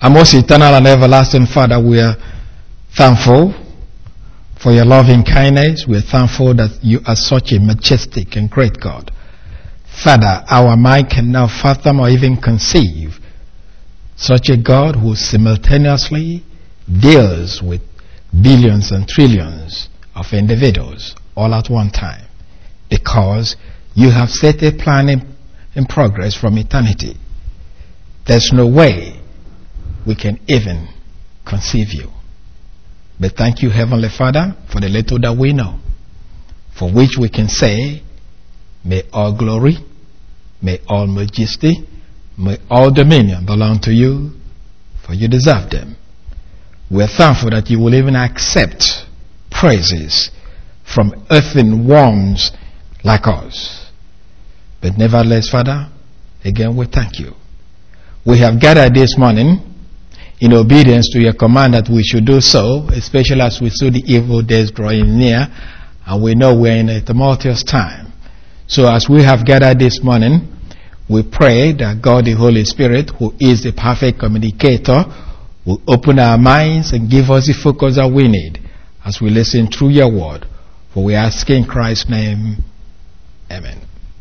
Our most eternal and everlasting Father, we are thankful for your loving kindness. We are thankful that you are such a majestic and great God. Father, our mind can now fathom or even conceive such a God who simultaneously deals with billions and trillions of individuals all at one time, because you have set a plan in progress from eternity. There's no way we can even conceive you. But thank you, Heavenly Father, for the little that we know, for which we can say, may all glory, may all majesty, may all dominion belong to you, for you deserve them. We're thankful that you will even accept praises from earthen worms like us. But nevertheless, Father, again we thank you. We have gathered this morning in obedience to your command that we should do so, especially as we see the evil days drawing near, and we know we're in a tumultuous time. So as we have gathered this morning, we pray that God the Holy Spirit, who is the perfect communicator, will open our minds and give us the focus that we need as we listen through your word. For we ask in Christ's name, amen.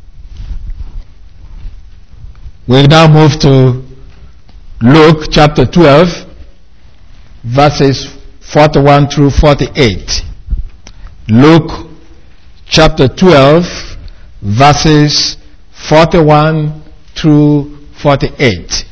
We now move to Luke chapter 12, verses 41 through 48. Luke chapter 12, verses 41 through 48.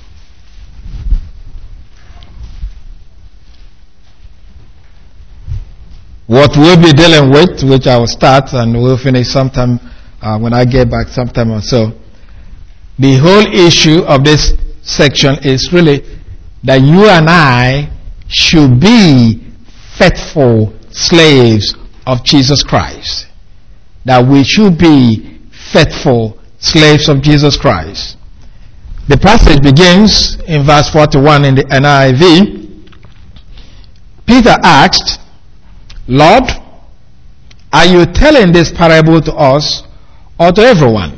What we'll be dealing with, which I will start and we'll finish sometime when I get back sometime or so. The whole issue of this section is really that you and I should be faithful slaves of Jesus Christ. That we should be faithful slaves of Jesus Christ. The passage begins in verse 41 in the NIV. Peter asked, Lord, are you telling this parable to us or to everyone?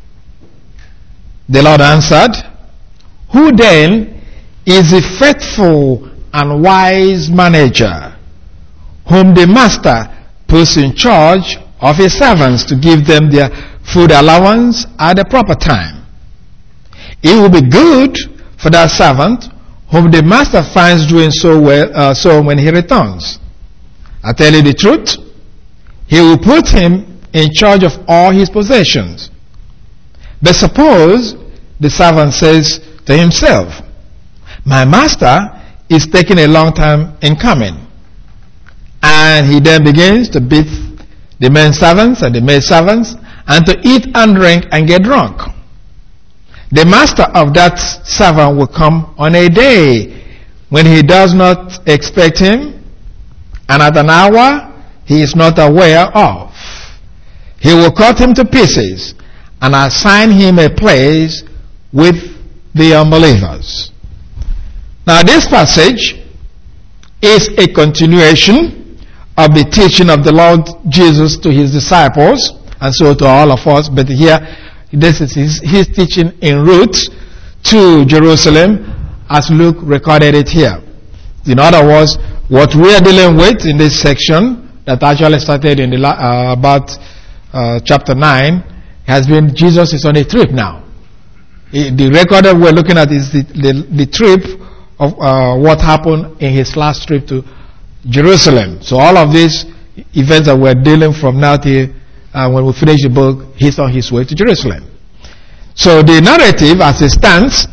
The Lord answered, who then is a faithful and wise manager, whom the master puts in charge of his servants to give them their food allowance at the proper time? It will be good for that servant whom the master finds doing so when he returns. I tell you the truth, he will put him in charge of all his possessions. But suppose the servant says to himself, my master is taking a long time in coming. And he then begins to beat the men servants and the maid servants and to eat and drink and get drunk. The master of that servant will come on a day when he does not expect him, and at an hour he is not aware of. He will cut him to pieces and assign him a place with the unbelievers. Now this passage is a continuation of the teaching of the Lord Jesus to his disciples, and so to all of us, but here this is his teaching en route to Jerusalem as Luke recorded it here. In other words, what we are dealing with in this section that actually started in about chapter 9 has been Jesus is on a trip now. The record that we're looking at is the trip of what happened in his last trip to Jerusalem. So all of these events that we're dealing from now till when we finish the book, he's on his way to Jerusalem. So the narrative as it stands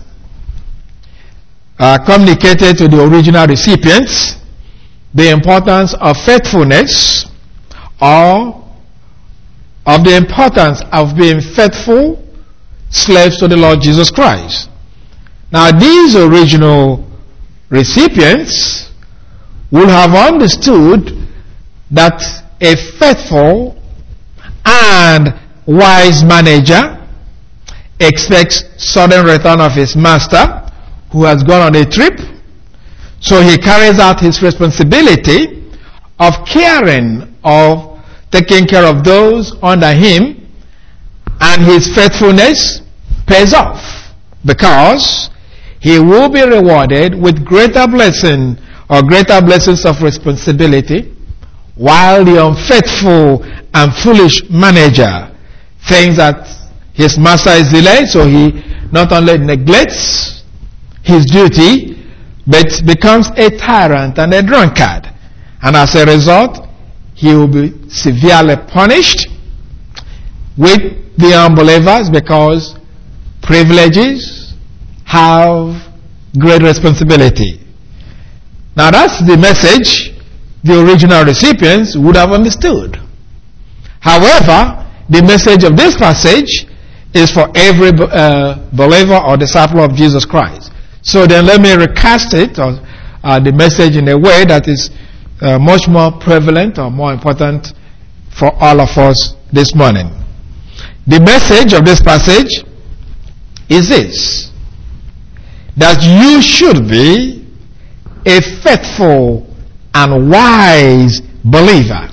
communicated to the original recipients the importance of faithfulness, or of the importance of being faithful slaves to the Lord Jesus Christ. Now these original recipients will have understood that a faithful and wise manager expects sudden return of his master who has gone on a trip. So he carries out his responsibility of caring, of taking care of those under him, and his faithfulness pays off because he will be rewarded with greater blessing or greater blessings of responsibility, while the unfaithful and foolish manager thinks that his master is delayed, so he not only neglects his duty, but becomes a tyrant and a drunkard. And as a result, he will be severely punished with the unbelievers, because privileges have great responsibility. Now that's the message the original recipients would have understood. However, the message of this passage is for every believer or disciple of Jesus Christ. So then let me recast it, or the message, in a way that is much more prevalent or more important for all of us this morning. The message of this passage is this: that you should be a faithful and wise believer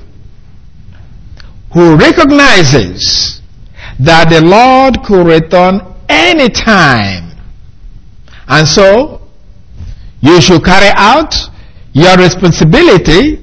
who recognizes that the Lord could return any time. And so, you should carry out your responsibility,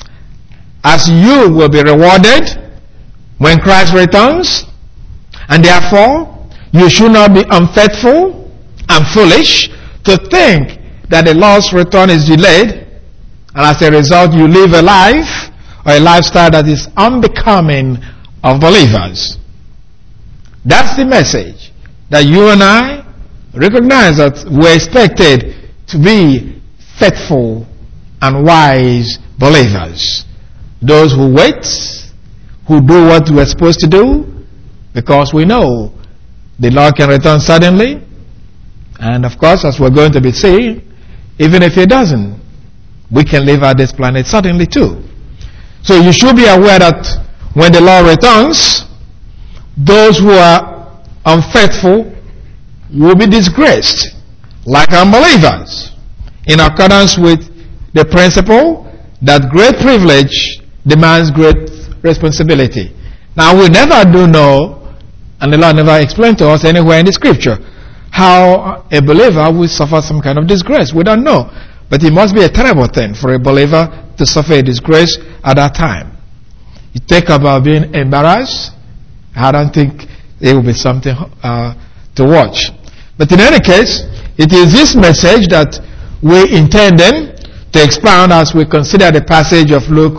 as you will be rewarded when Christ returns. And therefore, you should not be unfaithful and foolish to think that the Lord's return is delayed, and as a result you live a life or a lifestyle that is unbecoming of believers. That's the message, that you and I recognize that we're expected to be faithful and wise believers. Those who wait, who do what we're supposed to do, because we know the Lord can return suddenly. And of course, as we're going to be seeing, even if He doesn't, we can leave out this planet suddenly too. So you should be aware that when the Lord returns, those who are unfaithful will be disgraced like unbelievers, in accordance with the principle that great privilege demands great responsibility. Now, we never do know, and the Lord never explained to us anywhere in the scripture, how a believer will suffer some kind of disgrace. We don't know. But it must be a terrible thing for a believer to suffer a disgrace at that time. You think about being embarrassed, I don't think it will be something to watch. But in any case, it is this message that we intended to expound as we consider the passage of Luke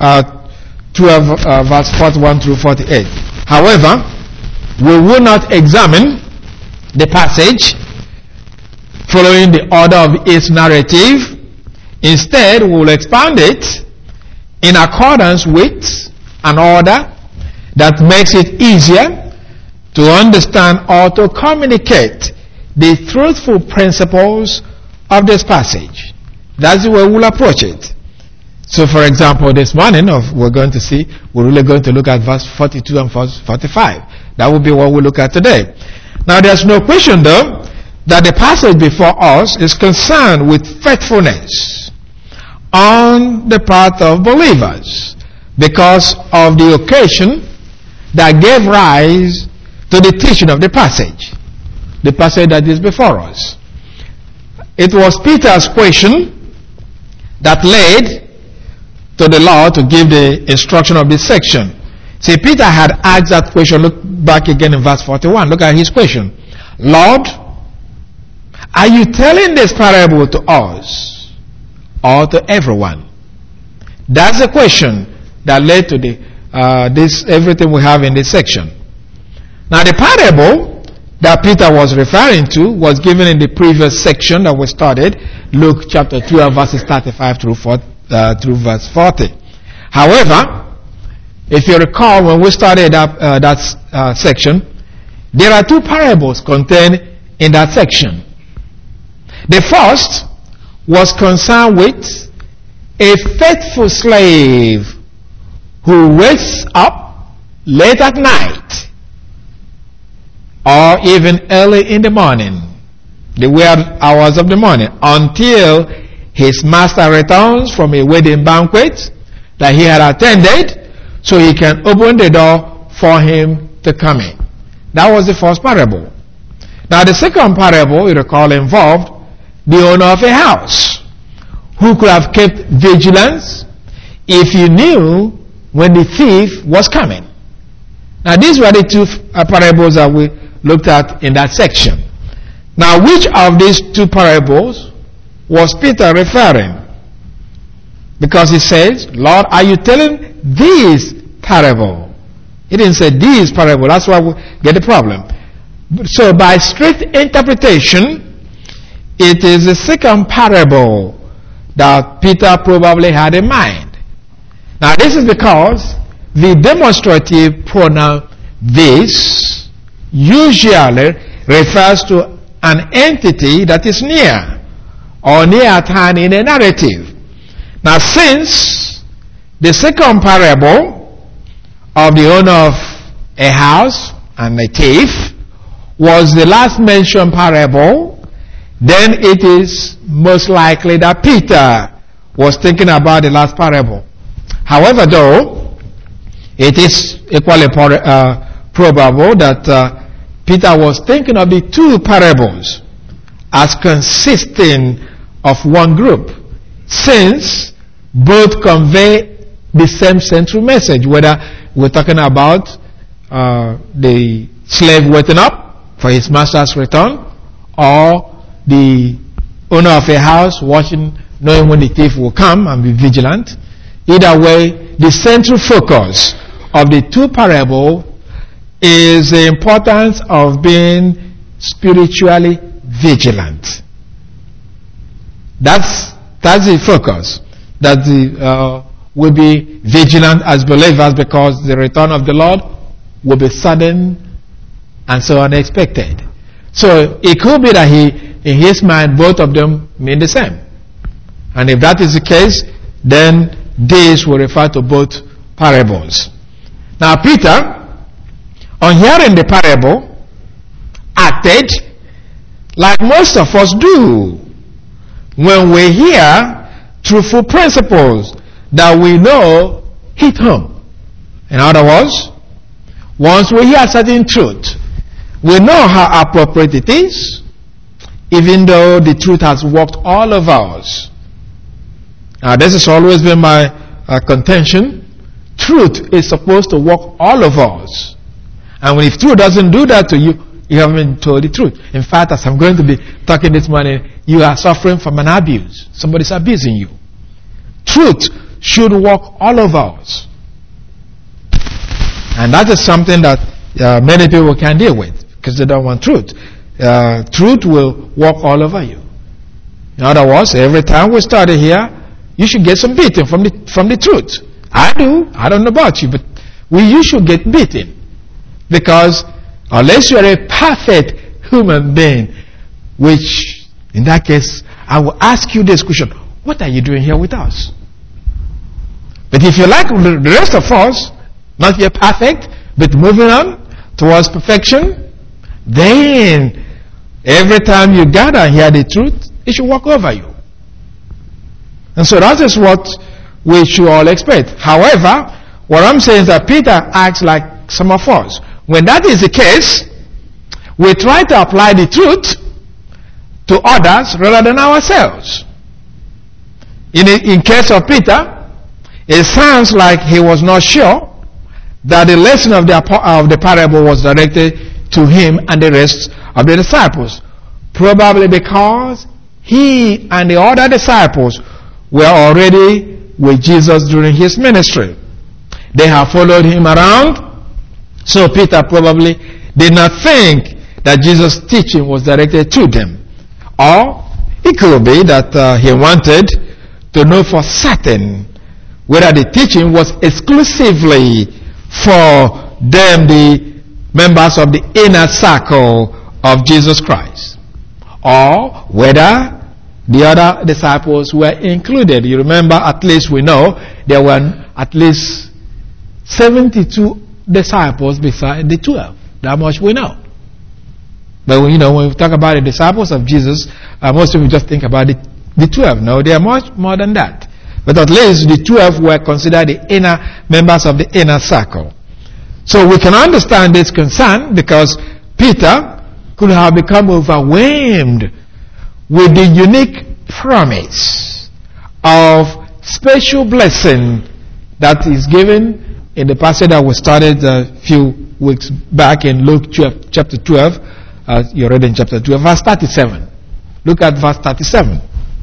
12, verse 41 through 48. However, we will not examine the passage following the order of its narrative. Instead, we will expound it in accordance with an order that makes it easier to understand or to communicate the truthful principles of this passage. That's the way we'll approach it. So, for example, this morning, we're going to see, we're really going to look at verse 42 and verse 45. That will be what we look at today. Now, there's no question, though, that the passage before us is concerned with faithfulness on the part of believers, because of the occasion that gave rise to the teaching of the passage that is before us. It was Peter's question that led to the Lord to give the instruction of this section. See, Peter had asked that question. Look back again in verse 41. Look at his question. Lord, are you telling this parable to us or to everyone? That's the question that led to this everything we have in this section. Now, the parable that Peter was referring to was given in the previous section that we started, Luke chapter 12, verses 35 through verse 40. However, if you recall, when we started that section, there are two parables contained in that section. The first was concerned with a faithful slave who wakes up late at night or even early in the morning, the weird hours of the morning, until his master returns from a wedding banquet that he had attended, so he can open the door for him to come in. That was the first parable. Now, the second parable, you recall, involved the owner of a house, who could have kept vigilance if he knew when the thief was coming. Now these were the two parables that we looked at in that section. Now which of these two parables was Peter referring? Because he says, Lord, are you telling this parable? He didn't say this parable. That's why we get the problem. So by strict interpretation, it is the second parable that Peter probably had in mind. Now this is because the demonstrative pronoun this usually refers to an entity that is near or near at hand in a narrative. Now since the second parable of the owner of a house and a thief was the last mentioned parable, then it is most likely that Peter was thinking about the last parable. However, though, it is equally probable that Peter was thinking of the two parables as consisting of one group, since both convey the same central message, whether we're talking about the slave waiting up for his master's return, or the owner of a house watching, knowing when the thief will come and be vigilant. Either way, the central focus of the two parables is the importance of being spiritually vigilant. That's the focus. That we'll be vigilant as believers, because the return of the Lord will be sudden and so unexpected. So it could be that in his mind, both of them mean the same. And if that is the case, then this will refer to both parables. Now Peter, on hearing the parable, acted like most of us do when we hear truthful principles that we know hit home. In other words, once we hear certain truth, we know how appropriate it is, even though the truth has walked all over us. Now this has always been my contention. Truth is supposed to walk all over us. And if truth doesn't do that to you, you haven't been told the truth. In fact, as I'm going to be talking this morning, you are suffering from an abuse. Somebody's abusing you. Truth should walk all over us. And that is something that many people can deal with, because they don't want truth. Truth will walk all over you. In other words, every time we study here, you should get some beating from the truth. I do. I don't know about you, but you should get beaten. Because unless you are a perfect human being, which in that case, I will ask you this question: what are you doing here with us? But if you like the rest of us, not yet perfect, but moving on towards perfection, then every time you gather and hear the truth, it should walk over you. And so that is what we should all expect. However, what I'm saying is that Peter acts like some of us. When that is the case, we try to apply the truth to others rather than ourselves. In case of Peter, it sounds like he was not sure that the lesson of the parable was directed to him and the rest of the disciples. Probably because he and the other disciples were already with Jesus during his ministry. They have followed him around, so Peter probably did not think that Jesus' teaching was directed to them. Or it could be that he wanted to know for certain whether the teaching was exclusively for them, the members of the inner circle of Jesus Christ, or whether the other disciples were included. You remember, at least we know there were at least 72 disciples beside the 12. That much we know. But when we talk about the disciples of Jesus, most people just think about the 12. No, they are much more than that. But at least the 12 were considered the inner members of the inner circle. So we can understand this concern, because Peter could have become overwhelmed with the unique promise of special blessing that is given in the passage that we started a few weeks back in Luke chapter 12. You read in chapter 12, verse 37. Look at verse 37.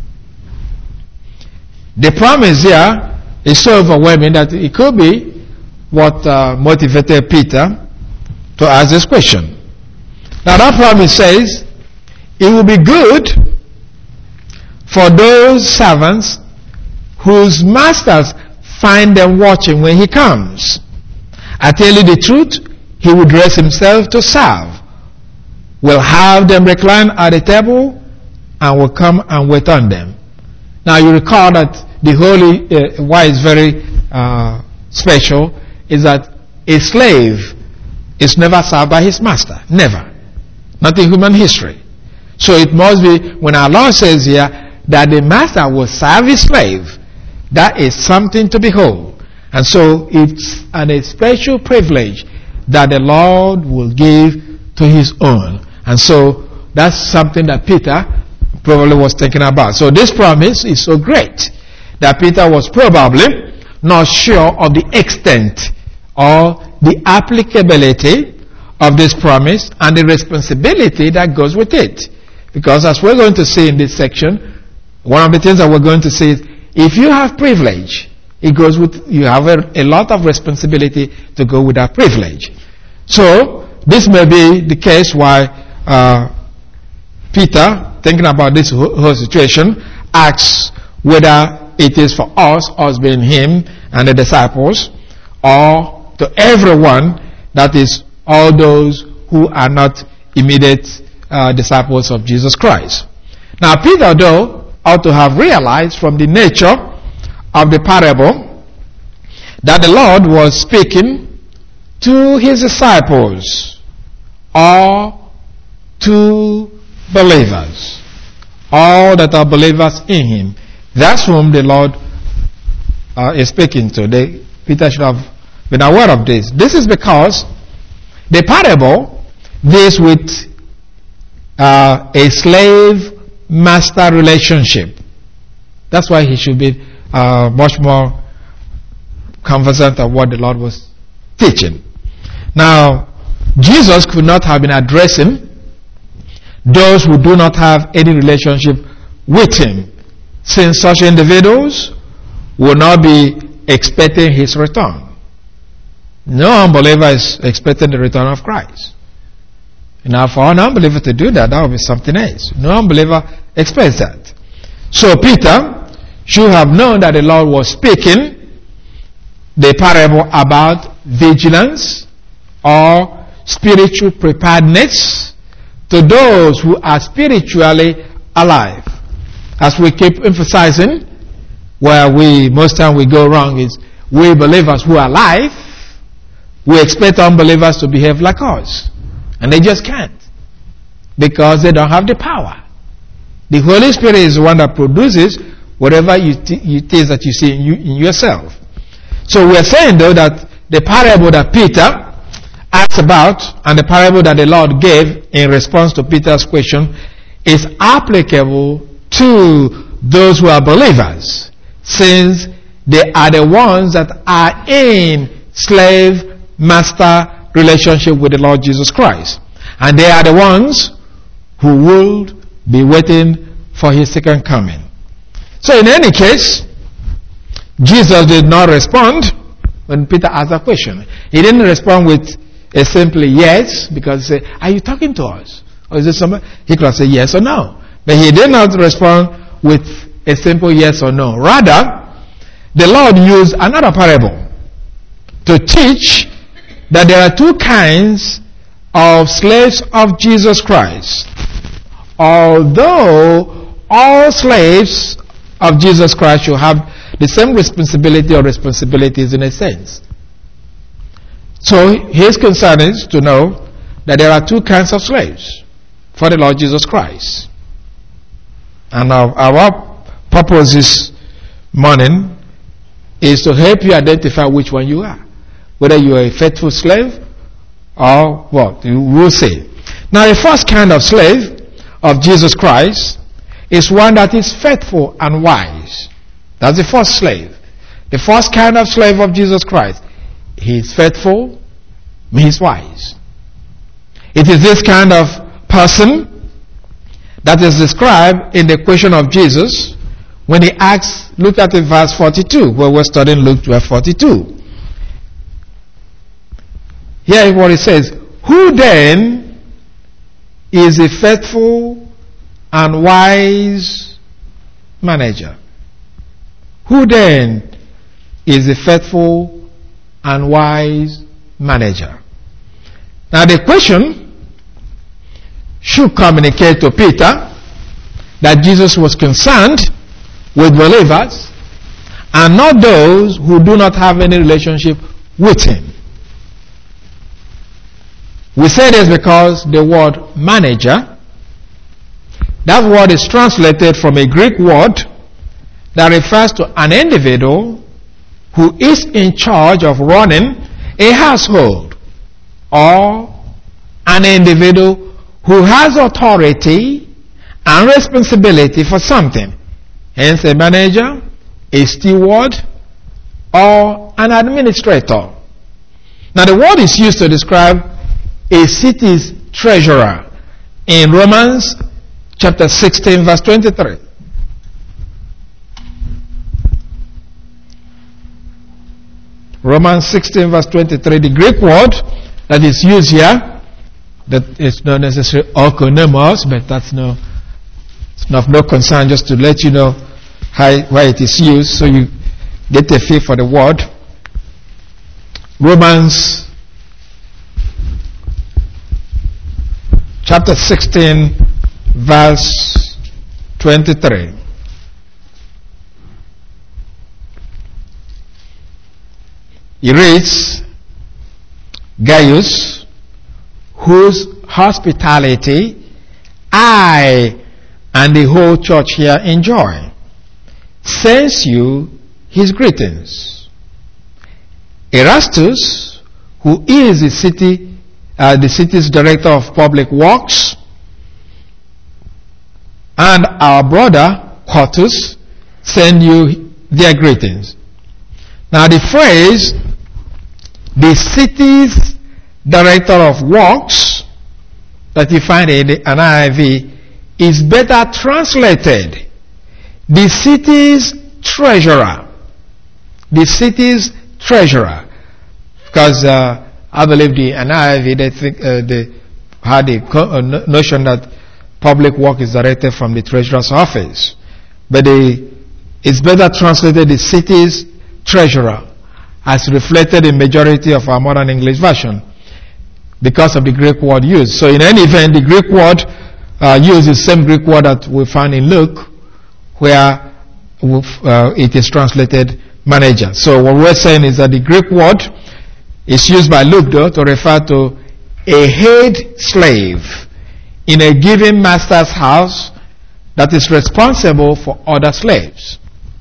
The promise here is so overwhelming that it could be what motivated Peter to ask this question. Now that promise says, it will be good for those servants whose masters find them watching when he comes. I tell you the truth, he will dress himself to serve, will have them recline at the table, and will come and wait on them. Now you recall that the holy, why it's very special, is that a slave is never served by his master. Never. Not in human history. So it must be, when our Lord says here, that the master will serve his slave, that is something to behold. And so it's a special privilege that the Lord will give to his own. And so that's something that Peter probably was thinking about. So this promise is so great that Peter was probably not sure of the extent or the applicability of this promise and the responsibility that goes with it. Because as we're going to see in this section, one of the things that we're going to see is, if you have privilege, it goes with, you have a lot of responsibility to go with that privilege. So this may be the case why Peter, thinking about this whole situation, asks whether it is for us being him and the disciples, or to everyone, that is all those who are not immediate disciples of Jesus Christ. Now Peter, though, ought to have realized from the nature of the parable that the Lord was speaking to his disciples, or to believers, all that are believers in him. That's whom the Lord is speaking to. Peter should have been aware of this. This is because the parable deals with a slave-master relationship. That's why he should be much more conversant of what the Lord was teaching. Now, Jesus could not have been addressing those who do not have any relationship with him, since such individuals will not be expecting his return. No unbeliever is expecting the return of Christ. Now, for an unbeliever to do that, that would be something else. No unbeliever expects that. So Peter should have known that the Lord was speaking the parable about vigilance or spiritual preparedness to those who are spiritually alive. As we keep emphasizing, where most time we go wrong is, we believers who are alive, we expect unbelievers to behave like us. And they just can't, because they don't have the power. The Holy Spirit is the one that produces whatever it is that you see in yourself. So we're saying, though, that the parable that Peter asked about and the parable that the Lord gave in response to Peter's question is applicable to those who are believers, since they are the ones that are in slave-master relationship with the Lord Jesus Christ. And they are the ones who will be waiting for his second coming. So in any case, Jesus did not respond when Peter asked that question. He didn't respond with a simple yes, because he said, are you talking to us? Or is it somebody? He could have said yes or no. But he did not respond with a simple yes or no. Rather, the Lord used another parable to teach that there are two kinds of slaves of Jesus Christ. Although all slaves of Jesus Christ should have the same responsibility or responsibilities in a sense. So his concern is to know that there are two kinds of slaves for the Lord Jesus Christ. And our purpose this morning is to help you identify which one you are. Whether you are a faithful slave or what, you will say. Now, the first kind of slave of Jesus Christ is one that is faithful and wise. That's the first slave. The first kind of slave of Jesus Christ. He is faithful, he is wise. It is this kind of person that is described in the question of Jesus when he asks, look at the verse 42, where we're studying Luke 12:42. Here is what it says. Who then is a faithful and wise manager? Who then is a faithful and wise manager? Now the question should communicate to Peter that Jesus was concerned with believers and not those who do not have any relationship with him. We say this because the word manager, that word is translated from a Greek word that refers to an individual who is in charge of running a household, or an individual who has authority and responsibility for something. Hence a manager, a steward, or an administrator. Now the word is used to describe a city's treasurer in Romans chapter 16 verse 23. Romans 16 verse 23, the Greek word that is used here, that is not necessarily oikonomos, but that's it's of no concern, just to let you know why it is used, so you get a feel for the word. Romans chapter 16 verse 23. He reads, Gaius, whose hospitality I and the whole church here enjoy, sends you his greetings. Erastus, who is the city's director of public works, and our brother Quartus send you their greetings. Now the phrase, the city's director of works, that you find in an NIV, is better translated the city's treasurer. The city's treasurer. Because I believe the NIV, they had a notion that public work is directed from the treasurer's office. But it's better translated the city's treasurer, as reflected in majority of our modern English version, because of the Greek word used. So in any event, the Greek word used is the same Greek word that we find in Luke, where it is translated manager. So what we're saying is that the Greek word is used by Luke, though, to refer to a head slave in a given master's house that is responsible for other slaves.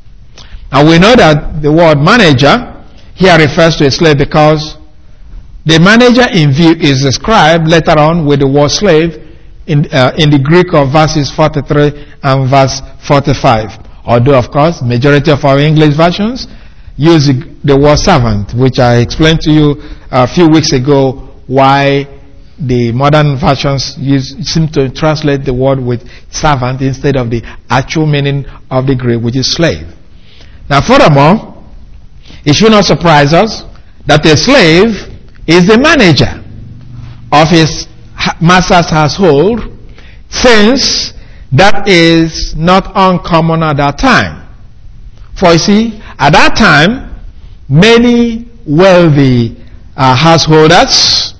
And we know that the word manager here refers to a slave because the manager in view is described later on with the word slave in the Greek of verses 43 and verse 45. Although, of course, majority of our English versions use the word servant, which I explained to you a few weeks ago why the modern versions seem to translate the word with servant instead of the actual meaning of the Greek, which is slave. Now, furthermore, it should not surprise us that a slave is the manager of his master's household, since that is not uncommon at that time. For you see, at that time, many wealthy householders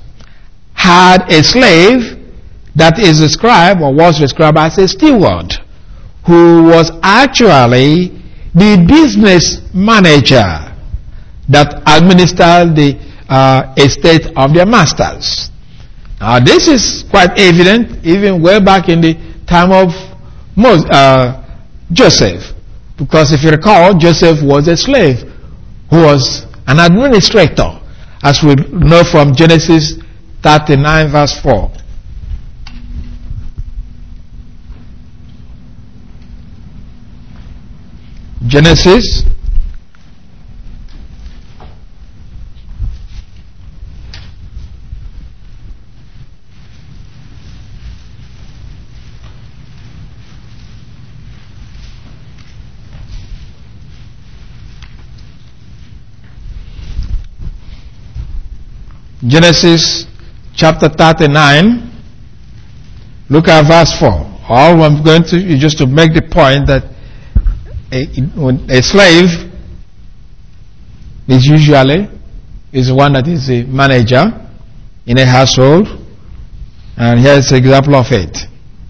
had a slave that is described or was described as a steward, who was actually the business manager that administered the estate of their masters. Now this is quite evident even way back in the time of Joseph, because if you recall, Joseph was a slave who was an administrator, as we know from Genesis 39 verse 4. Genesis Genesis chapter 39, look at verse 4. All I'm going to is just to make the point that a slave is usually one that is a manager in a household, and here's an example of it.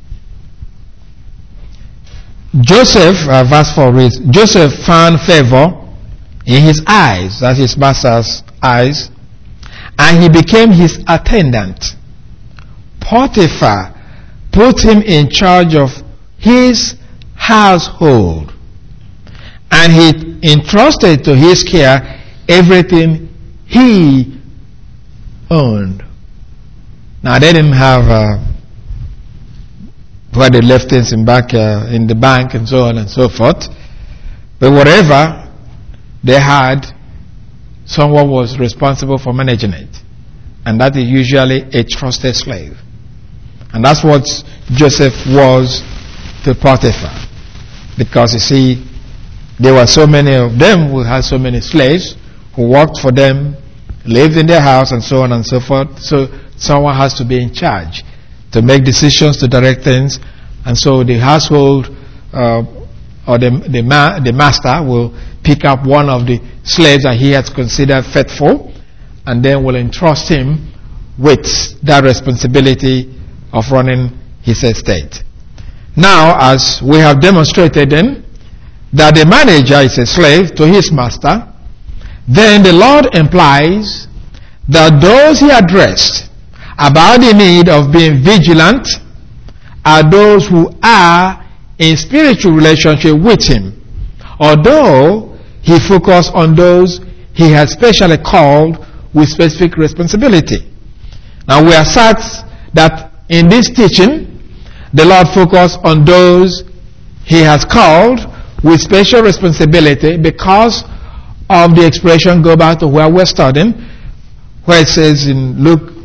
Joseph, verse 4 reads, Joseph found favor in his eyes, that's his master's eyes, and he became his attendant. Potiphar put him in charge of his household, and he entrusted to his care everything he owned. Now they didn't have where they left things in the bank and so on and so forth, but whatever they had, someone was responsible for managing it, and that is usually a trusted slave. And that's what Joseph was to Potiphar, because you see, there were so many of them who had so many slaves who worked for them, lived in their house, and so on and so forth. So someone has to be in charge to make decisions, to direct things, and so the household or the master will pick up one of the slaves that he has considered faithful, and then will entrust him with that responsibility of running his estate. Now, as we have demonstrated then, that the manager is a slave to his master, then the Lord implies that those he addressed about the need of being vigilant are those who are in spiritual relationship with him, although he focused on those he has specially called with specific responsibility. Now we are certain that in this teaching, the Lord focused on those he has called with special responsibility because of the expression, go back to where we're studying, where it says in Luke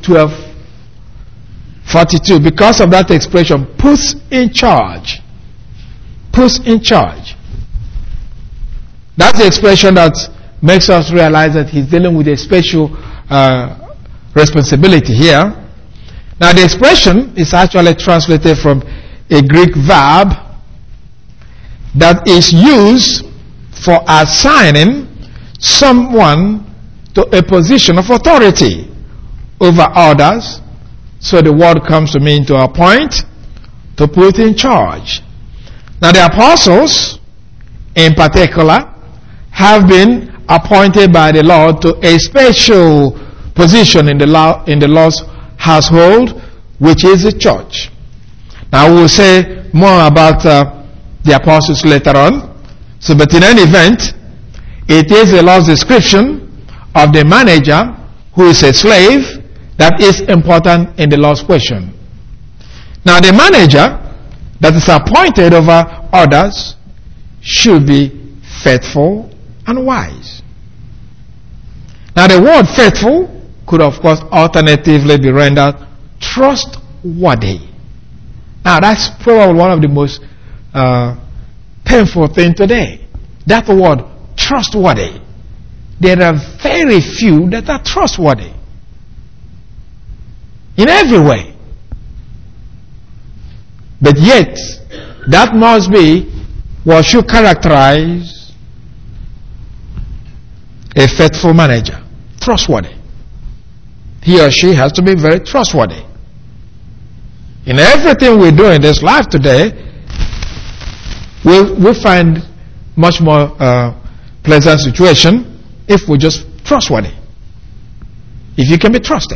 12:42, because of that expression, puts in charge. Puts in charge. That's the expression that makes us realize that he's dealing with a special responsibility here. Now the expression is actually translated from a Greek verb that is used for assigning someone to a position of authority over others. So the word comes to mean to appoint, to put in charge. Now the apostles, in particular, have been appointed by the Lord to a special position in the Lord's household, which is the church. Now we'll say more about the apostles later on. So, but in any event, it is the Lord's description of the manager who is a slave that is important in the Lord's question. Now the manager that is appointed over others should be faithful and wise. Now the word faithful could of course alternatively be rendered trustworthy. Now that's probably one of the most painful things today. That word trustworthy. There are very few that are trustworthy. In every way. But yet, that must be what should characterize a faithful manager. Trustworthy. He or she has to be very trustworthy. In everything we do in this life today, we'll find much more pleasant situation if we're just trustworthy. If you can be trusted.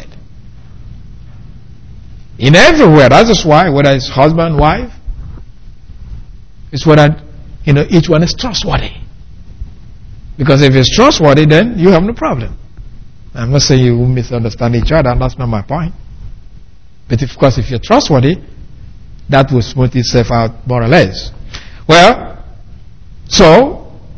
In everywhere. That is why, whether it's husband, wife, it's whether, each one is trustworthy. Because if it's trustworthy, then you have no problem. I'm not saying you will misunderstand each other, and that's not my point. But of course, if you're trustworthy, that will smooth itself out more or less. Well, so,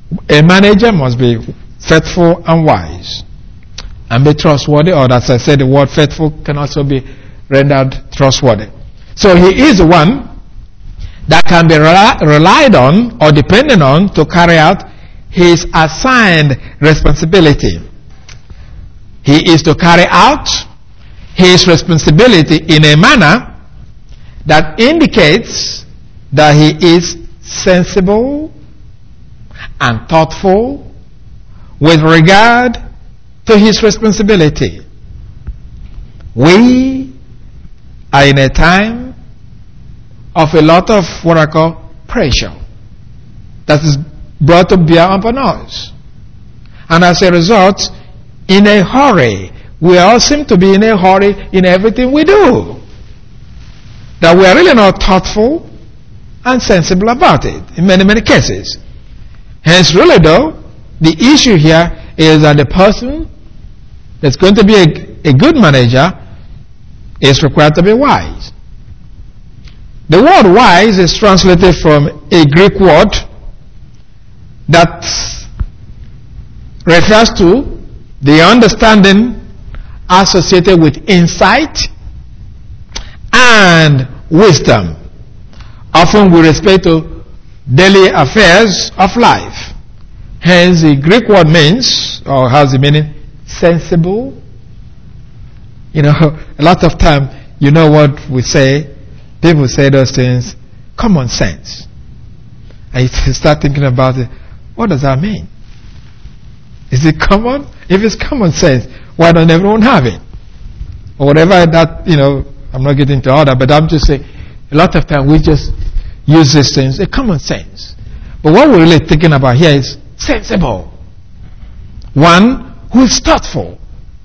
A manager must be faithful and wise and be trustworthy, or as I said, the word faithful can also be rendered trustworthy. So he is the one that can be relied on or depended on to carry out his assigned responsibility. He is to carry out his responsibility in a manner that indicates that he is sensible and thoughtful with regard to his responsibility. We are in a time of a lot of what I call pressure that is brought to bear upon us. And as a result, in a hurry, we all seem to be in a hurry in everything we do. That we are really not thoughtful and sensible about it in many, many cases. Hence, really though, the issue here is that the person that's going to be a good manager is required to be wise. The word wise is translated from a Greek word that refers to the understanding associated with insight and wisdom, often with respect to daily affairs of life. Hence, the Greek word means, or has the meaning, sensible. You know, a lot of time, you know what we say, people say those things, common sense. And you start thinking about it, what does that mean? Is it common? If it's common sense, why don't everyone have it? Or whatever that, you know, I'm not getting into all that, but I'm just saying, a lot of time we just use these things, a common sense. But what we're really thinking about here is sensible. One who is thoughtful.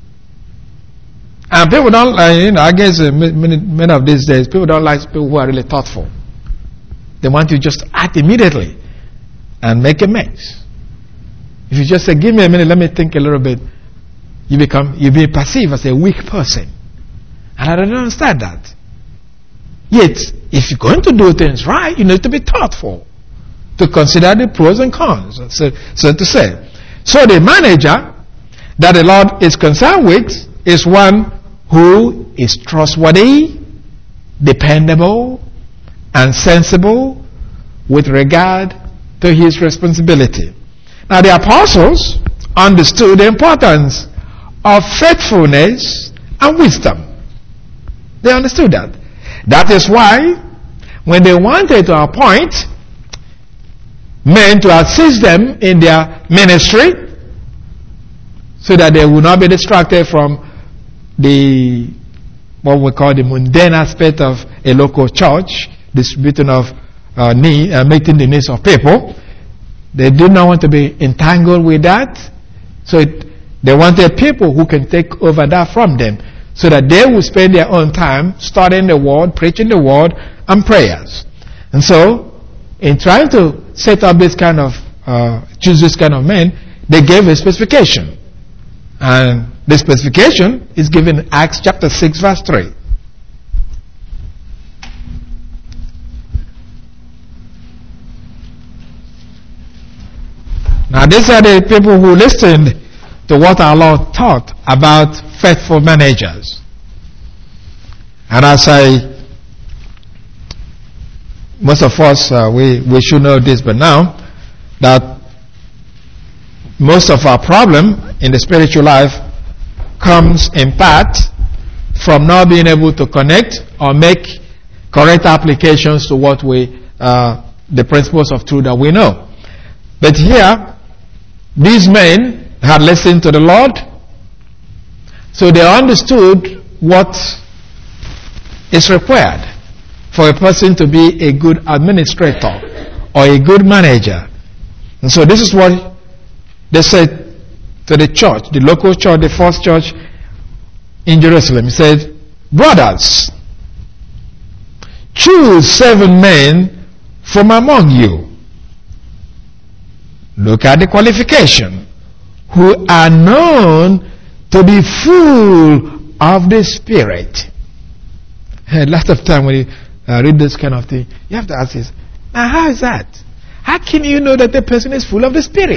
And people don't, I guess many of these days, people don't like people who are really thoughtful. They want you just to act immediately and make a mess. If you just say, give me a minute, let me think a little bit, you be perceived as a weak person. And I don't understand that. Yet, if you're going to do things right, you need to be thoughtful, to consider the pros and cons, so to say. So the manager that the Lord is concerned with is one who is trustworthy, dependable, and sensible with regard to his responsibility. Now the apostles understood the importance of faithfulness and wisdom. They understood that. That is why when they wanted to appoint men to assist them in their ministry, so that they would not be distracted from what we call the mundane aspect of a local church, distributing of meeting the needs of people. They did not want to be entangled with that. So they wanted people who can take over that from them, so that they will spend their own time studying the word, preaching the word, and prayers. And so, in trying to set up this kind of, choose this kind of men, they gave a specification. And the specification is given in Acts chapter 6 verse 3. Now these are the people who listened to what our Lord taught about faithful managers. And as most of us, we should know this by now, that most of our problem in the spiritual life comes in part from not being able to connect or make correct applications to what the principles of truth that we know. But here, these men had listened to the Lord, so they understood what is required for a person to be a good administrator or a good manager. And so this is what they said to the church, the local church, the first church in Jerusalem. He said, brothers, choose 7 men from among you. Look at the qualification. Who are known to be full of the Spirit. A lot of time when you read this kind of thing, you have to ask this, now how is that? How can you know that the person is full of the Spirit?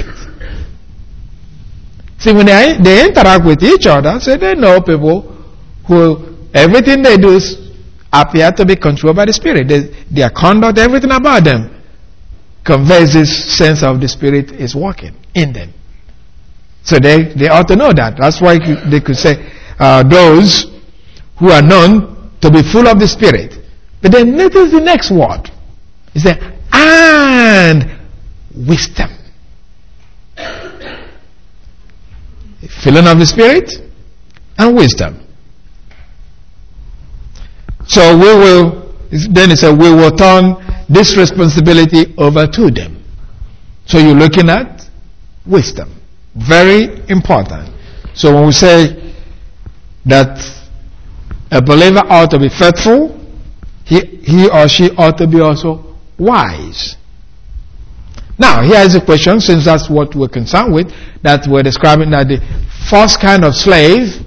See, when they interact with each other, so they know people who everything they do appear to be controlled by the Spirit. Their conduct, everything about them conveys this sense of the Spirit is working in them. So they ought to know that. That's why they could say those who are known to be full of the Spirit. But then notice the next word. He said, and wisdom. Filling of the Spirit and wisdom. So then he said, we will turn this responsibility over to them. So you're looking at wisdom. Very important. So when we say that a believer ought to be faithful, he or she ought to be also wise. Now, here is a question, since that's what we're concerned with, that we're describing that the first kind of slave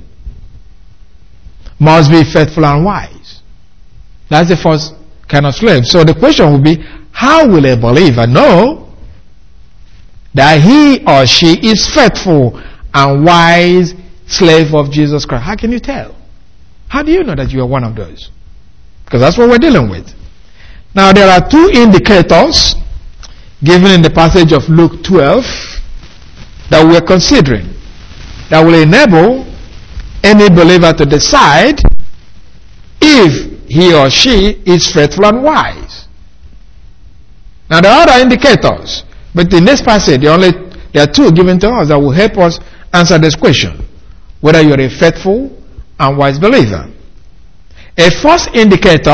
must be faithful and wise. That's the first kind of slave. So the question will be, how will a believer know that he or she is faithful and wise slave of Jesus Christ? How can you tell? How do you know that you are one of those? Because that's what we're dealing with. Now, there are two indicators given in the passage of Luke 12 that we're considering that will enable any believer to decide if he or she is faithful and wise. Now, there are other indicators, but in this passage there are two given to us that will help us answer this question, whether you're a faithful and wise believer. A first indicator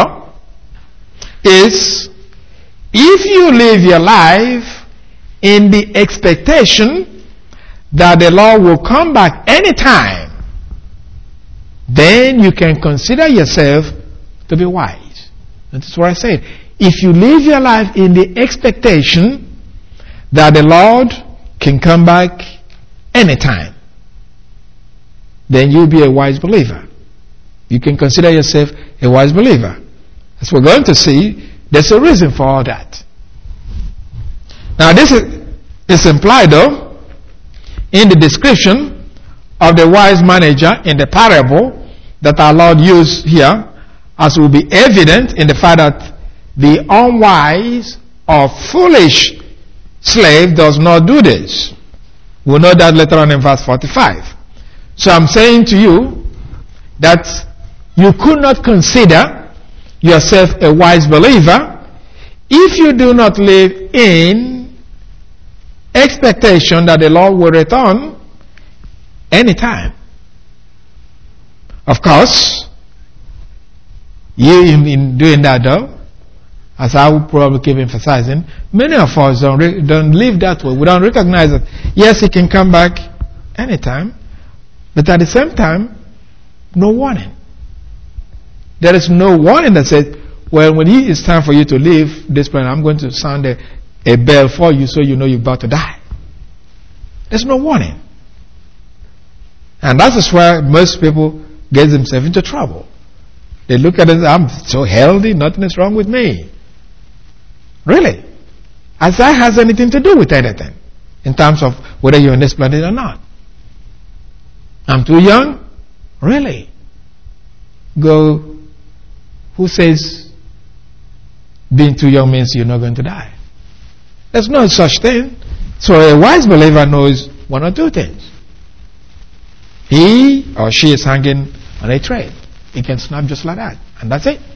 is if you live your life in the expectation that the Lord will come back anytime, then you can consider yourself to be wise. That's what I said. If you live your life in the expectation that the Lord can come back anytime, then you'll be a wise believer. You can consider yourself a wise believer. As we're going to see, there's a reason for all that. Now, this is implied, though, in the description of the wise manager in the parable that our Lord used here, as will be evident in the fact that the unwise or foolish slave does not do this. We'll know that later on in verse 45. So I'm saying to you that you could not consider yourself a wise believer if you do not live in expectation that the Lord will return anytime. Of course, you in doing that, though, as I will probably keep emphasizing, many of us don't live that way. We don't recognize that, yes, he can come back anytime, but at the same time, no warning. There is no warning that says, well, when it's time for you to leave this planet, I'm going to sound a bell for you so you know you're about to die. There's no warning. And that is where most people get themselves into trouble. They look at it, I'm so healthy, nothing is wrong with me. Really? As that has anything to do with anything in terms of whether you're on this planet or not. I'm too young? Really? Who says being too young means you're not going to die? There's no such thing. So a wise believer knows one or two things. He or she is hanging on a thread. He can snap just like that, and that's it.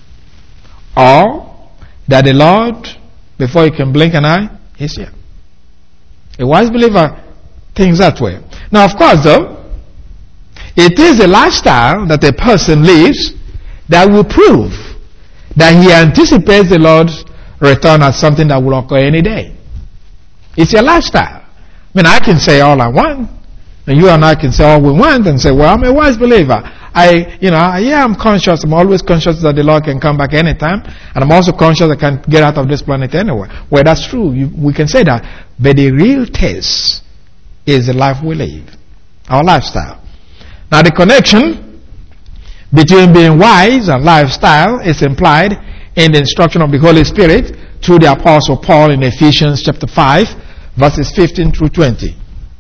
Or that the Lord, before he can blink an eye, he's here. A wise believer thinks that way. Now, of course, though, it is a lifestyle that a person lives that will prove that he anticipates the Lord's return as something that will occur any day. It's your lifestyle. I mean, I can say all I want, and you and I can say all we want and say, well, I'm a wise believer. I'm conscious. I'm always conscious that the Lord can come back anytime, and I'm also conscious I can get out of this planet anywhere. Well, that's true. We can say that. But the real test is the life we live, our lifestyle. Now, the connection between being wise and lifestyle is implied in the instruction of the Holy Spirit through the Apostle Paul in Ephesians chapter 5, verses 15 through 20.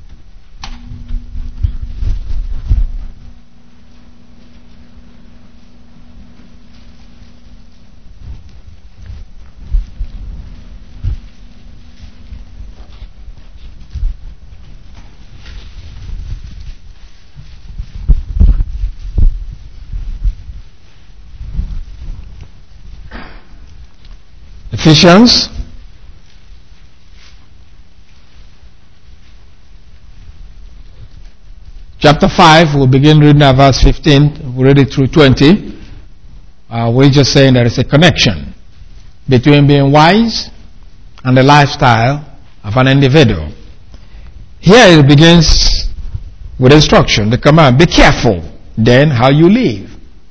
Ephesians chapter 5, we'll begin reading at verse 15, we'll read it through 20. We're just saying there is a connection between being wise and the lifestyle of an individual. Here it begins with instruction, the command, be careful then how you live.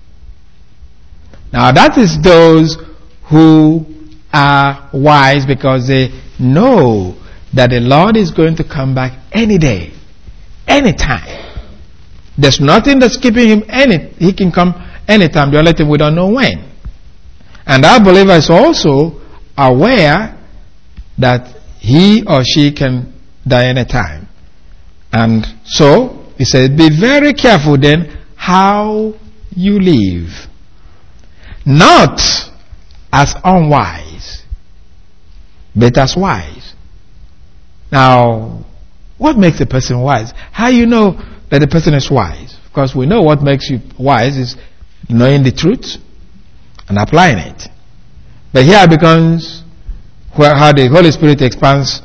Now that is those who are wise because they know that the Lord is going to come back any day, any time. There's nothing that's keeping him he can come anytime. The only thing we don't know when. And our believer is also aware that he or she can die anytime. And so he said, be very careful then how you live. Not as unwise, but as wise. Now, what makes a person wise? How you know that a person is wise? Because we know what makes you wise is knowing the truth and applying it. But here becomes how the Holy Spirit expands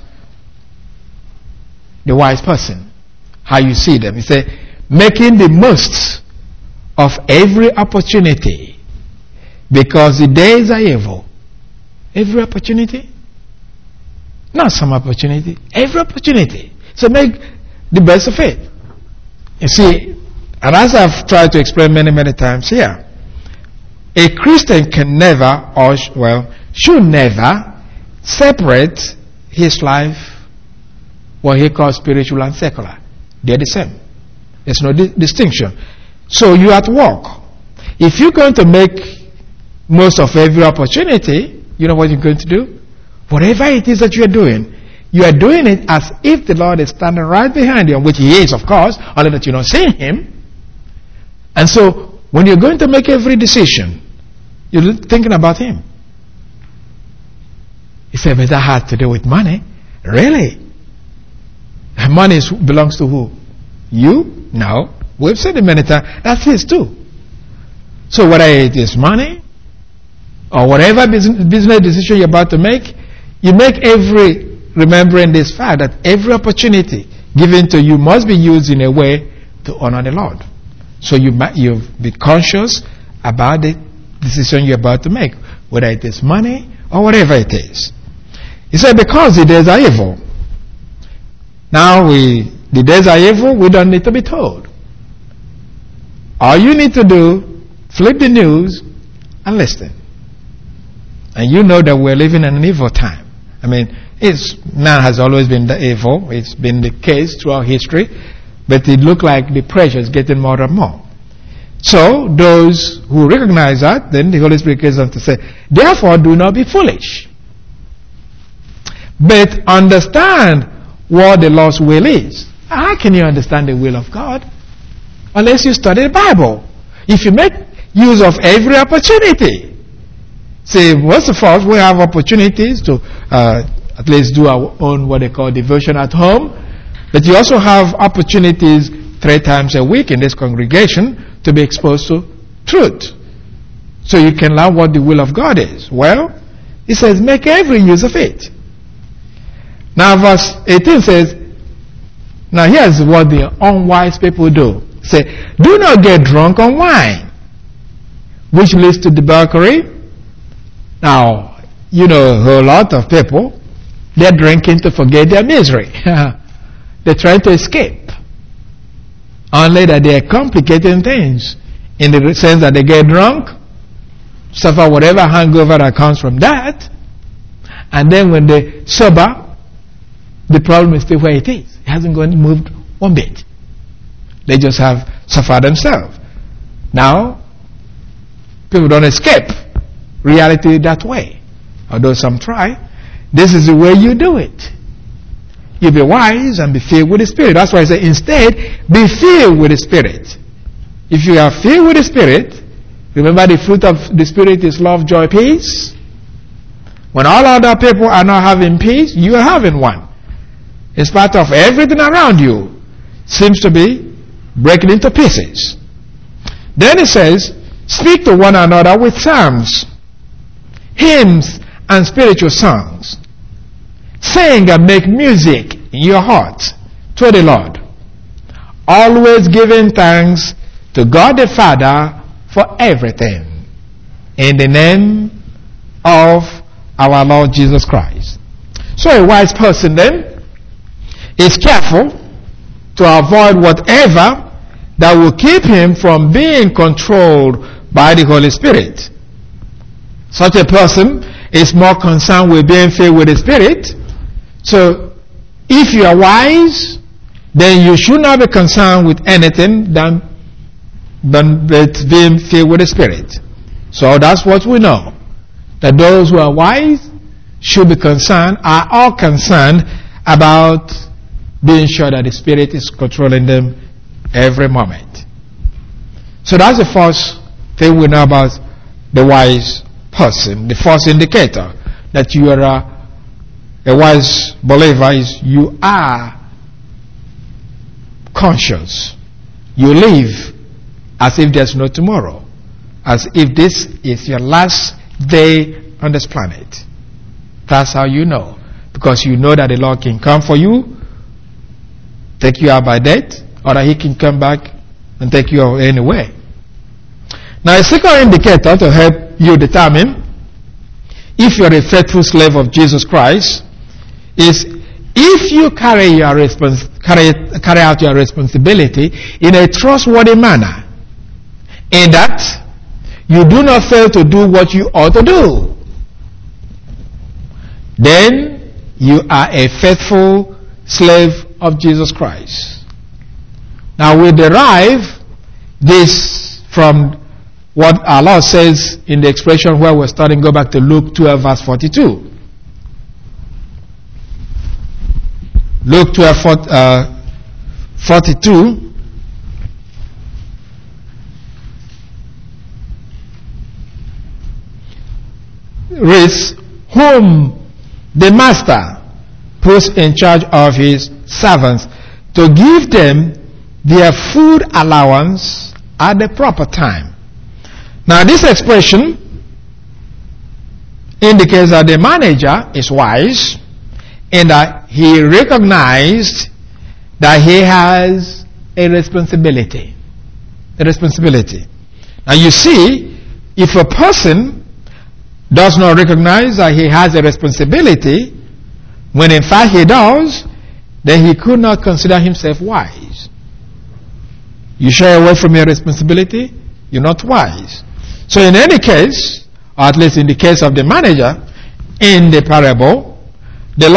the wise person. How you see them. He said, making the most of every opportunity, because the days are evil. Every opportunity? Not some opportunity. Every opportunity. So make the best of it. You see, and as I've tried to explain many times here, a Christian can never, should never separate his life, what he calls spiritual and secular. They're the same. There's no distinction. So you're at work. If you're going to make most of every opportunity, you know what you're going to do? Whatever it is that you're doing, you are doing it as if the Lord is standing right behind you, which he is, of course, only that you're not seeing him. And so, when you're going to make every decision, you're thinking about him. He said, but that has to do with money. Really? Money belongs to who? You? No. We've said it many times. That's his too. So whether it is money, or whatever business decision you're about to make, you make remembering this fact that every opportunity given to you must be used in a way to honor the Lord. So you be conscious about the decision you're about to make, whether it is money or whatever it is. He said, because the days are evil. Now the days are evil, we don't need to be told. All you need to do, flip the news and listen. And you know that we're living in an evil time. I mean, man has always been evil. It's been the case throughout history. But it looked like the pressure is getting more and more. So, those who recognize that, then the Holy Spirit goes on to say, therefore do not be foolish, but understand what the Lord's will is. How can you understand the will of God? Unless you study the Bible. If you make use of every opportunity. See, most of us, we have opportunities to at least do our own what they call devotion at home. But you also have opportunities 3 times a week in this congregation to be exposed to truth. So you can learn what the will of God is. Well, he says, make every use of it. Now verse 18 says, now here's what the unwise people do. Say, do not get drunk on wine, which leads to debauchery. Now, you know a whole lot of people, they're drinking to forget their misery. They're trying to escape. Only that they're complicating things in the sense that they get drunk, suffer whatever hangover that comes from that, and then when they sober, the problem is still where it is. It hasn't moved one bit. They just have suffered themselves. Now, people don't escape reality that way. although some try. This is the way you do it. You be wise and be filled with the Spirit. That's why I say instead, be filled with the Spirit. If you are filled with the Spirit, remember the fruit of the Spirit is love, joy, peace. When all other people are not having peace, you are having one. In spite of everything around you seems to be breaking into pieces. Then it says, speak to one another with psalms, hymns, and spiritual songs. Sing and make music in your heart to the Lord, always giving thanks to God the Father for everything, in the name of our Lord Jesus Christ. So a wise person then is careful to avoid whatever that will keep him from being controlled by the Holy Spirit. Such a person is more concerned with being filled with the Spirit. So, if you are wise, then you should not be concerned with anything than being filled with the Spirit. So that's what we know. That those who are wise should be concerned, are all concerned about being sure that the Spirit is controlling them every moment. So that's the first thing we know about the wise person. The first indicator that you are a wise believer is you are conscious. You live as if there's no tomorrow. As if this is your last day on this planet. That's how you know. Because you know that the Lord can come for you, take you out by death, or that He can come back and take you out anyway. Now a second indicator to help you determine if you're a faithful slave of Jesus Christ is if you carry out your responsibility in a trustworthy manner, in that you do not fail to do what you ought to do, then you are a faithful slave of Jesus Christ. Now we derive this from what our Lord says in the expression where we're starting. Go back to Luke 12 verse 42. Luke 12, 42. Reads, whom the master puts in charge of his servants to give them their food allowance at the proper time. Now this expression indicates that the manager is wise in that he recognized that he has a responsibility. A responsibility. Now you see, if a person does not recognize that he has a responsibility, when in fact he does, then he could not consider himself wise. You shy away from your responsibility, you're not wise. So in any case, or at least in the case of the manager, in the parable, the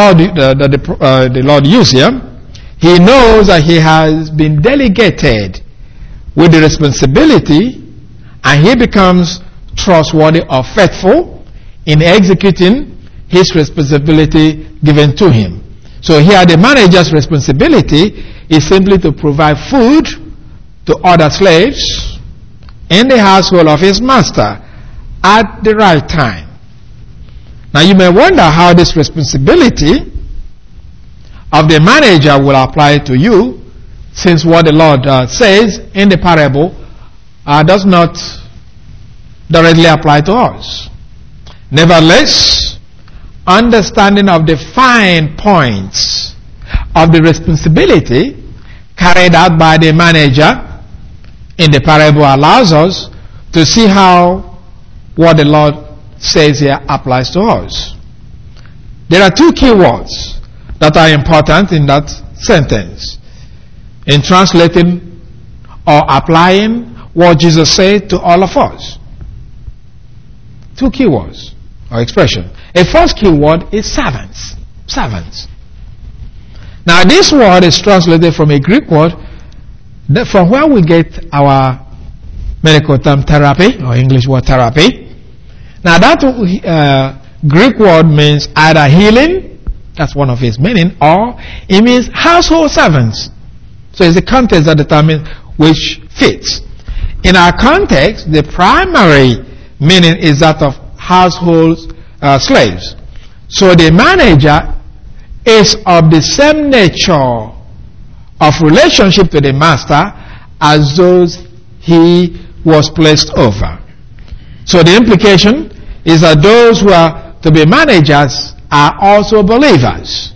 Lord used here, he knows that he has been delegated with the responsibility, and he becomes trustworthy or faithful in executing his responsibility given to him. So here the manager's responsibility is simply to provide food to other slaves in the household of his master at the right time. Now you may wonder how this responsibility of the manager will apply to you, since what the Lord says in the parable does not directly apply to us. Nevertheless, understanding of the fine points of the responsibility carried out by the manager in the parable allows us to see how what the Lord says here applies to us. There are two key words that are important in that sentence in translating or applying what Jesus said to all of us. Two key words or expression. A first key word is servants. Servants. Now this word is translated from a Greek word from where we get our medical term therapy, or English word therapy. Now that Greek word means either healing, that's one of its meaning, or it means household servants. So it's the context that determines which fits. In our context, the primary meaning is that of household slaves. So the manager is of the same nature of relationship to the master as those he was placed over. So the implication is that those who are to be managers are also believers.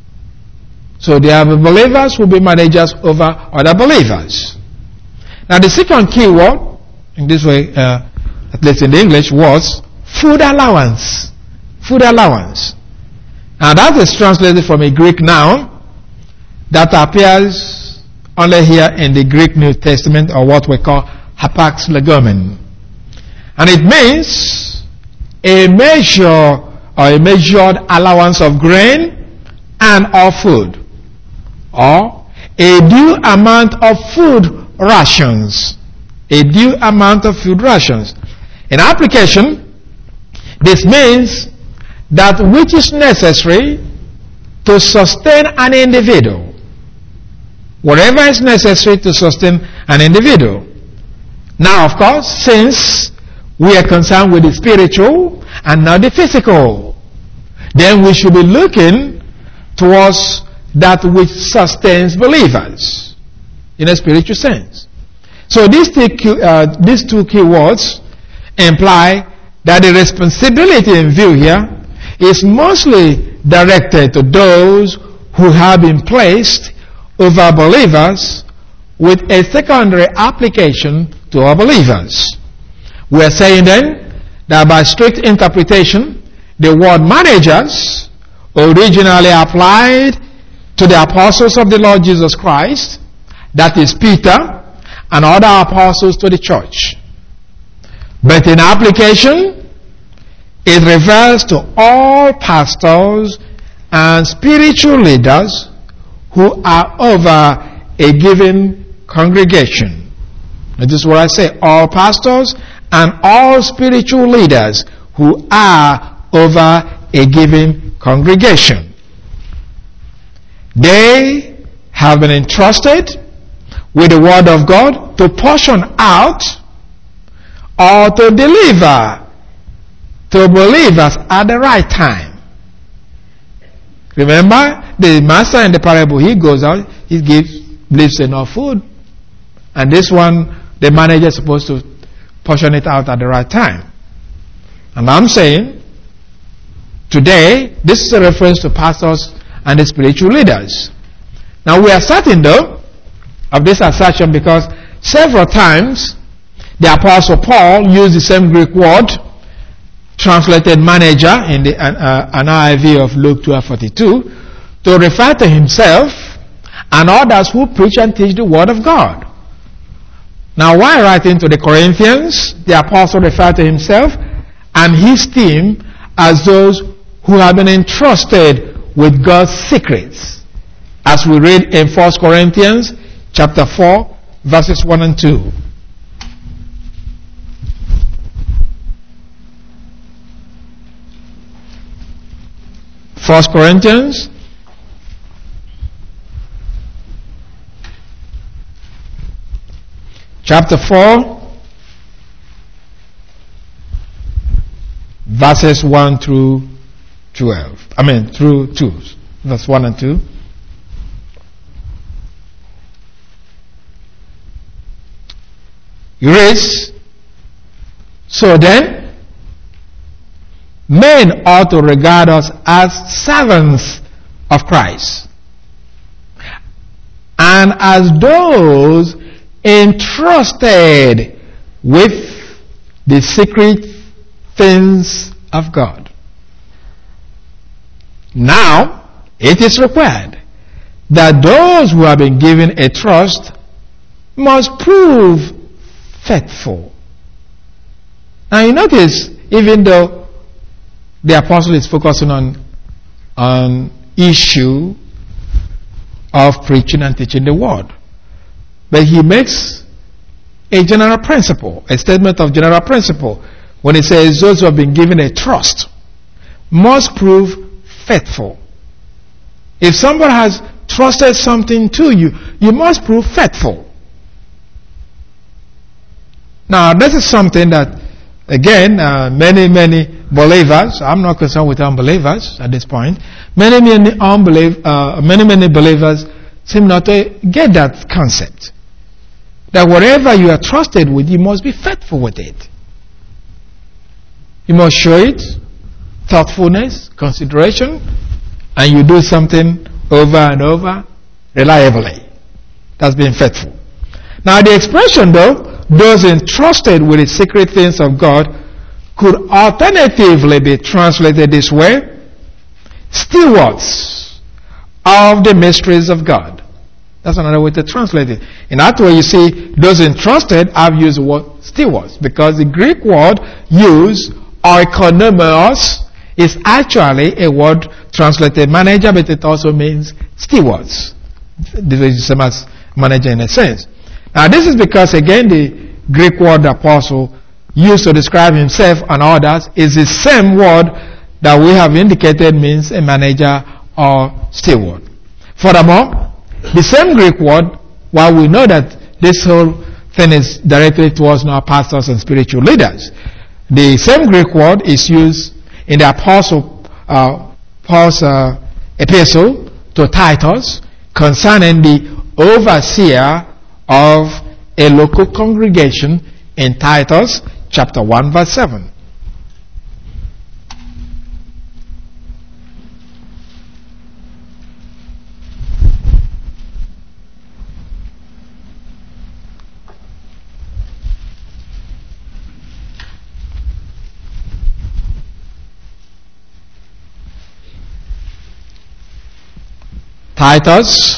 So there are believers who will be managers over other believers. Now the second key word, in this way, at least in the English, was food allowance. Food allowance. Now that is translated from a Greek noun that appears only here in the Greek New Testament, or what we call hapax legomen. And it means a measure or a measured allowance of grain and of food, or a due amount of food rations. A due amount of food rations. In application, this means that which is necessary to sustain an individual. Whatever is necessary to sustain an individual. Now, of course, since we are concerned with the spiritual and not the physical, then we should be looking towards that which sustains believers in a spiritual sense. So these two key words imply that the responsibility in view here is mostly directed to those who have been placed over believers, with a secondary application to our believers. We are saying then that by strict interpretation, the word managers originally applied to the apostles of the Lord Jesus Christ, that is Peter and other apostles to the church. But in application, it refers to all pastors and spiritual leaders who are over a given congregation. This is what I say, all pastors and all spiritual leaders who are over a given congregation. They have been entrusted with the word of God to portion out or to deliver to believers at the right time. Remember, the master in the parable, he goes out, he leaves enough food. And this one, the manager is supposed to portion it out at the right time. And I'm saying, today, this is a reference to pastors and the spiritual leaders. Now we are certain though of this assertion because several times the Apostle Paul used the same Greek word translated manager in the NIV of Luke 12:42 to refer to himself and others who preach and teach the word of God. Now while writing to the Corinthians, the apostle referred to himself and his team as those who have been entrusted with God's secrets, as we read in 1 Corinthians chapter 4 verses 1 and 2. 1 Corinthians chapter 4 verses 1 through 12. Through 2. Verse 1 and 2. He reads, "So then, men ought to regard us as servants of Christ, and as those entrusted with the secret things of God. Now, it is required that those who have been given a trust must prove faithful." Now you notice, even though the apostle is focusing on issue of preaching and teaching the word, but he makes a general principle, a statement of general principle, when he says those who have been given a trust must prove faithful. If somebody has trusted something to you, you must prove faithful. Now, this is something that, again, many believers, I'm not concerned with unbelievers at this point, many believers seem not to get that concept. That whatever you are trusted with, you must be faithful with it. You must show it thoughtfulness, consideration, and you do something over and over reliably. That's being faithful. Now the expression though, those entrusted with the secret things of God, could alternatively be translated this way: stewards of the mysteries of God. That's another way to translate it. In that way, you see, those entrusted, I've used the word stewards, because the Greek word used, oikonomos, is actually a word translated manager, but it also means stewards. This is the same as manager in a sense. Now this is because, again, the Greek word the apostle used to describe himself and others is the same word that we have indicated means a manager or steward. Furthermore, the same Greek word, while we know that this whole thing is directly towards our pastors and spiritual leaders, the same Greek word is used in the apostle Paul's epistle to Titus concerning the overseer of a local congregation in Titus chapter 1 verse 7. Titus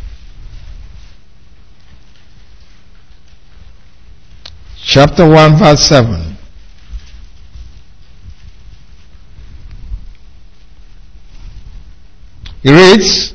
chapter 1 verse 7. It reads,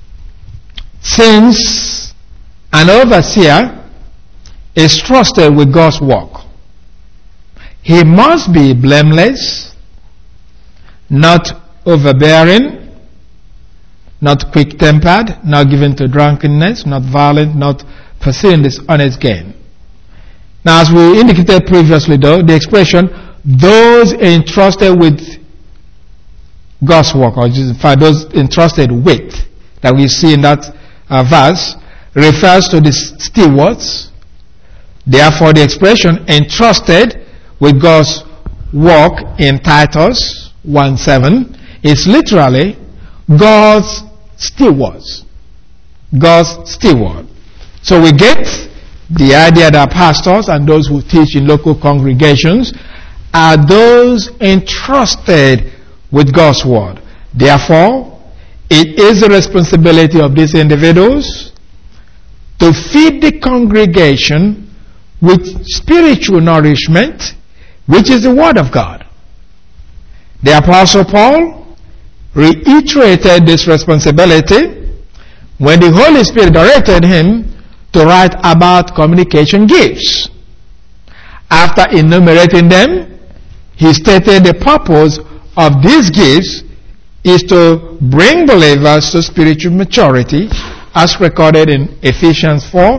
since an overseer is trusted with God's work, he must be blameless, not overbearing, not quick-tempered, not given to drunkenness, not violent, not pursuing dishonest gain. Now, as we indicated previously, though, the expression, those entrusted with God's work, or those entrusted with, that we see in that verse, refers to the stewards. Therefore, the expression entrusted with God's work in Titus 1:7 is literally God's stewards. God's steward. So we get the idea that pastors and those who teach in local congregations are those entrusted with God's word. Therefore, it is the responsibility of these individuals to feed the congregation with spiritual nourishment, which is the word of God. The Apostle Paul reiterated this responsibility when the Holy Spirit directed him to write about communication gifts. After enumerating them, he stated the purpose of these gifts is to bring believers to spiritual maturity, as recorded in Ephesians 4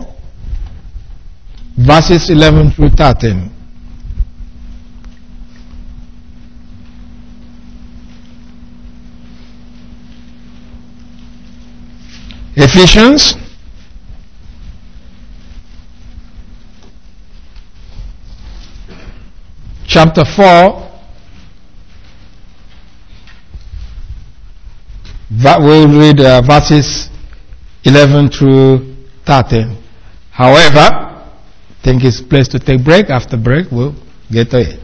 verses 11 through 13. Ephesians chapter 4, we'll read verses 11 through 13. However, I think it's place to take break. After break, we'll get to it.